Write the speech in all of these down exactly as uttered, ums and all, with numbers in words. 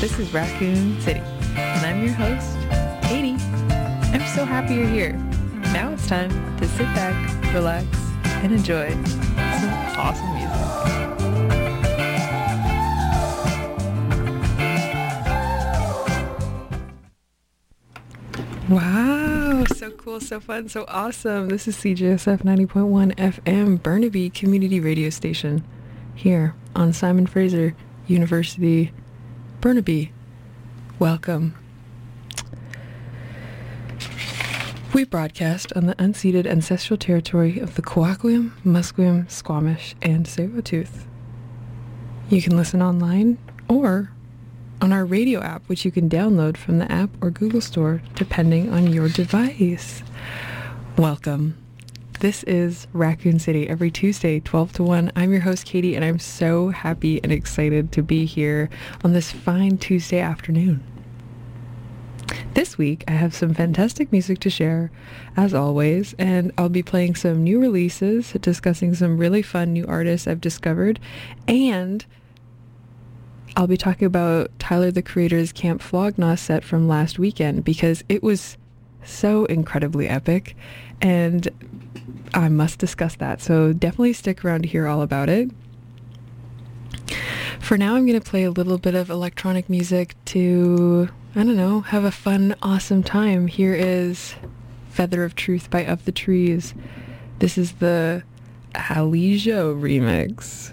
This is Raccoon City, and I'm your host, Katie. I'm so happy you're here. Now it's time to sit back, relax, and enjoy some awesome music. Wow, so cool, so fun, so awesome. This is C J S F ninety point one F M, Burnaby Community Radio Station, here on Simon Fraser University, Burnaby. Welcome. We broadcast on the unceded ancestral territory of the Kewauquim, Musqueam, Squamish, and Tsleil-Waututh. You can listen online or on our radio app, which you can download from the app or Google Store, depending on your device. Welcome. This is Raccoon City, every Tuesday, twelve to one. I'm your host, Katie, and I'm so happy and excited to be here on this fine Tuesday afternoon. This week, I have some fantastic music to share, as always, and I'll be playing some new releases, discussing some really fun new artists I've discovered, and I'll be talking about Tyler, the Creator's Camp Flog Gnaw set from last weekend, because it was so incredibly epic, and I must discuss that. So definitely stick around to hear all about it. For now, I'm going to play a little bit of electronic music to, I don't know, have a fun, awesome time. Here is Feather of Truth by Of the Trees. This is the Alijo remix.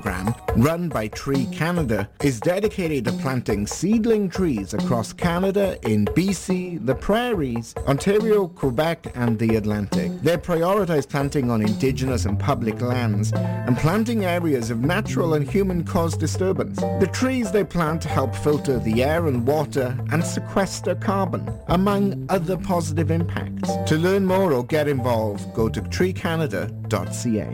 program, run by Tree Canada, is dedicated to planting seedling trees across Canada in B C, the Prairies, Ontario, Quebec and the Atlantic. They prioritise planting on Indigenous and public lands and planting areas of natural and human-caused disturbance. The trees they plant help filter the air and water and sequester carbon, among other positive impacts. To learn more or get involved, go to tree canada dot c a.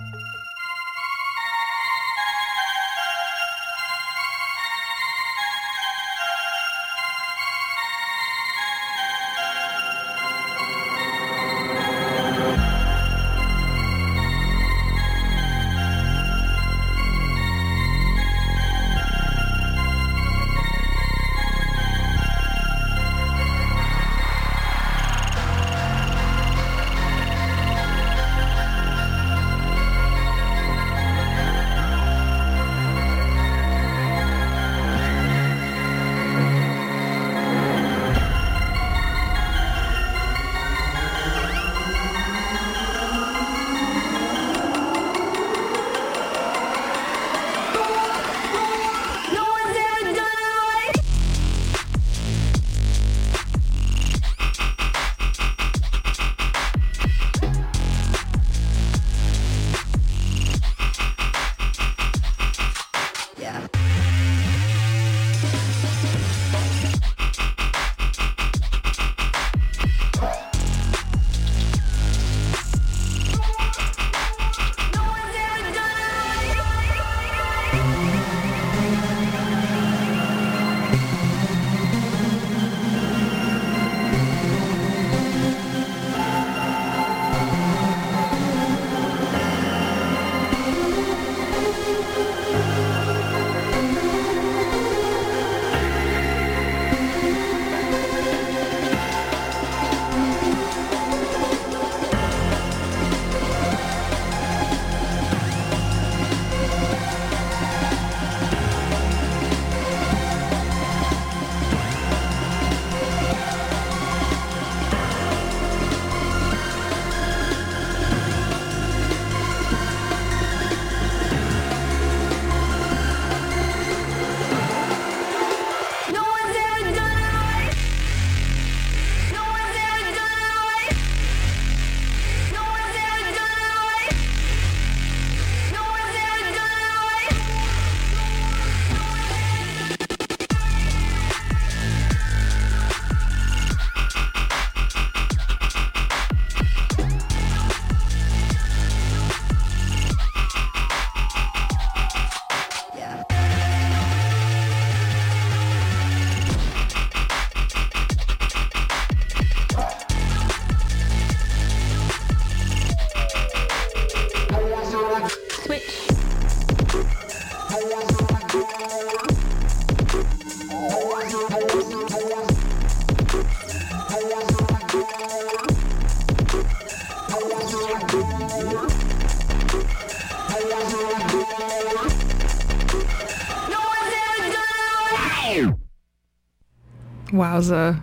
Wowza.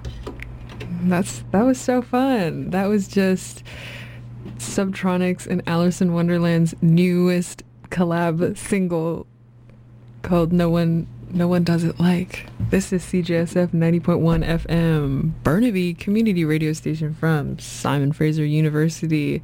That's that was so fun. That was just Subtronics and Alice in Wonderland's newest collab single called No One No One Does It Like. This is C J S F ninety point one F M, Burnaby community radio station from Simon Fraser University.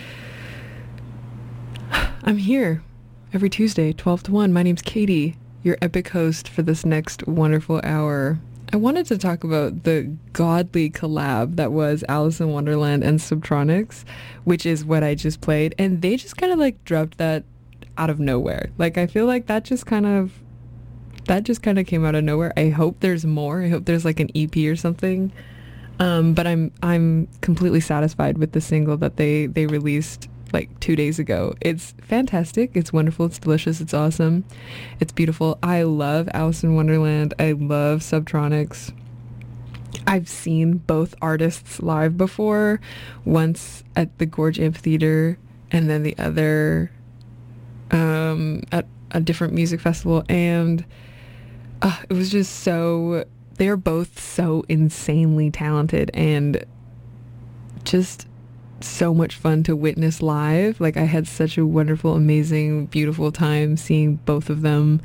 I'm here every Tuesday, twelve to one. My name's Katie, your epic host for this next wonderful hour. I wanted to talk about the godly collab that was Alice in Wonderland and Subtronics, which is what I just played. And they just kind of like dropped that out of nowhere. Like, I feel like that just kind of, that just kind of came out of nowhere. I hope there's more. I hope there's like an E P or something. Um, but I'm, I'm completely satisfied with the single that they, they released like two days ago. It's fantastic. It's wonderful. It's delicious. It's awesome. It's beautiful. I love Alice in Wonderland. I love Subtronics. I've seen both artists live before, once at the Gorge Amphitheater and then the other um, at a different music festival. And uh, it was just so, they are both so insanely talented and just so much fun to witness live. Like, I had such a wonderful, amazing, beautiful time seeing both of them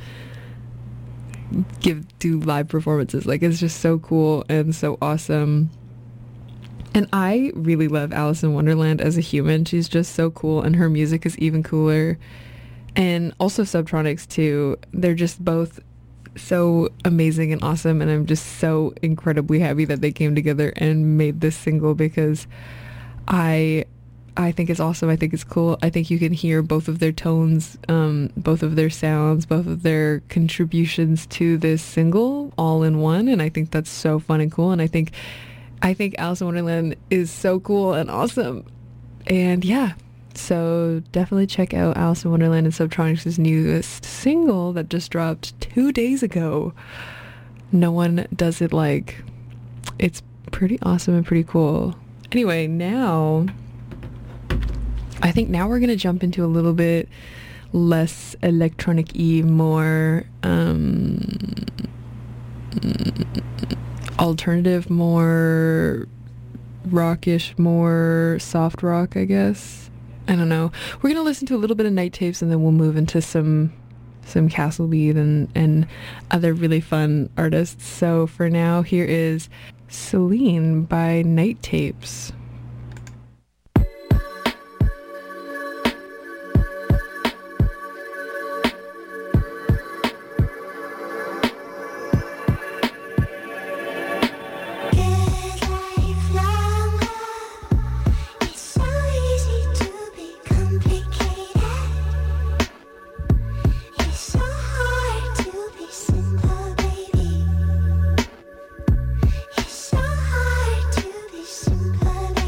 give do live performances. Like, it's just so cool and so awesome. And I really love Alice in Wonderland as a human. She's just so cool, and her music is even cooler. And also Subtronics too. They're just both so amazing and awesome, and I'm just so incredibly happy that they came together and made this single, because I I think it's awesome. I think it's cool. I think you can hear both of their tones, um, both of their sounds, both of their contributions to this single all in one, and I think that's so fun and cool. And I think I think Alice in Wonderland is so cool and awesome. And yeah, so definitely check out Alice in Wonderland and Subtronics' newest single that just dropped two days ago. No One Does It Like. It's pretty awesome and pretty cool. Anyway, now I think now we're gonna jump into a little bit less electronic-y, more um, alternative, more rockish, more soft rock, I guess. I don't know. We're gonna listen to a little bit of Night Tapes, and then we'll move into some some Castlebeat and and other really fun artists. So for now, here is Celine by Night Tapes. Simple,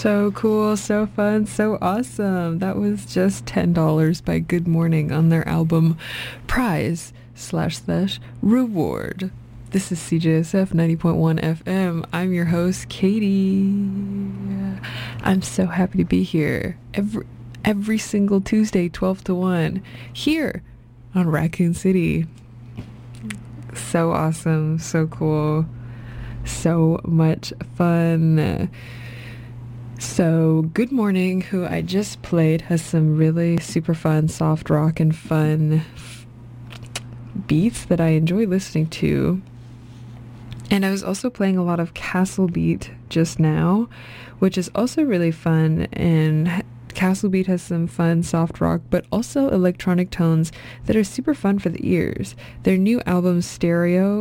So cool, so fun, so awesome. That was just ten dollars by Good Morning on their album Prize slash slash Reward. This is C J S F ninety point one F M. I'm your host, Katie. I'm so happy to be here every every single Tuesday, twelve to one, here on Raccoon City. So awesome, so cool, so much fun. So Good Morning, who I just played, has some really super fun soft rock and fun beats that I enjoy listening to. And I was also playing a lot of Castle Beat just now, which is also really fun. And Castle Beat has some fun soft rock, but also electronic tones that are super fun for the ears. Their new album Stereo